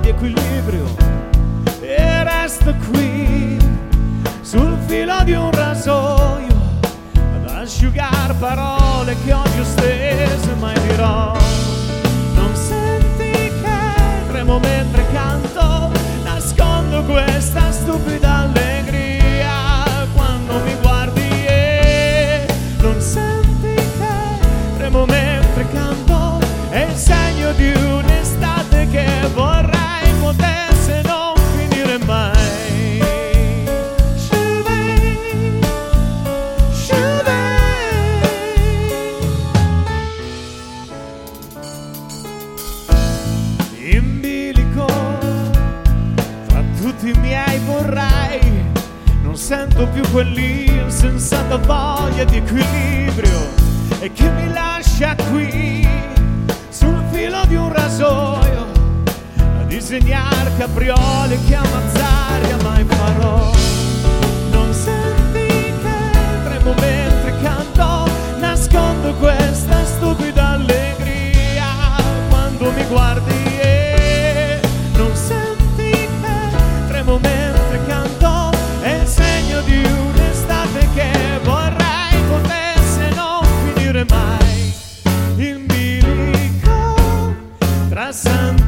di equilibrio e resto qui sul filo di un rasoio ad asciugar parole che oggi ho steso e mai dirò. Non senti che tremo mentre canto, nascondo questa stupida allegria quando mi guardi e non senti che tremo mentre canto, è il segno di un'estate che vorrei potesse non finire mai. In bilico fra tutti i miei vorrei, non sento più quell'insensata voglia di equilibrio e che mi lascia qui sul filo di un rasoio a disegnare capriole che ammazzare mai farò. Non senti che tremo mentre canto, nascondo questa stupida allegria quando mi guardi e non senti che tremo mentre canto, è il segno di un'estate che vorrei potesse non finire mai. In bilico tra San